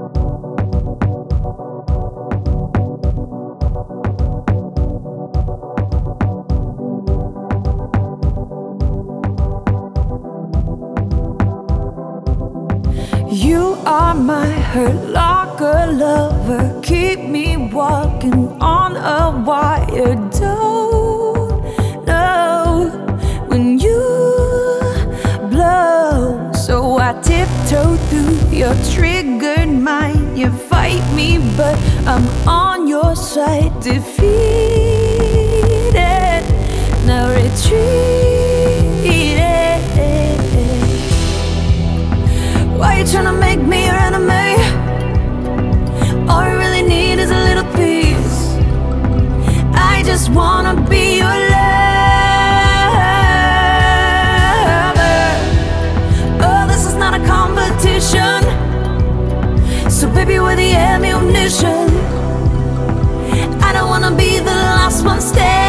You are my hurt locker lover, keep me walking on a wire. Don't know when you blow, so I tiptoe through your triggered mind. You fight me, but I'm on your side, defeated, now retreated. Why you tryna make me your enemy? All I really need is a little peace. I just wanna be your lover. Oh, this is not a competition, so baby, we're the ammunition. I don't wanna be the last one standing.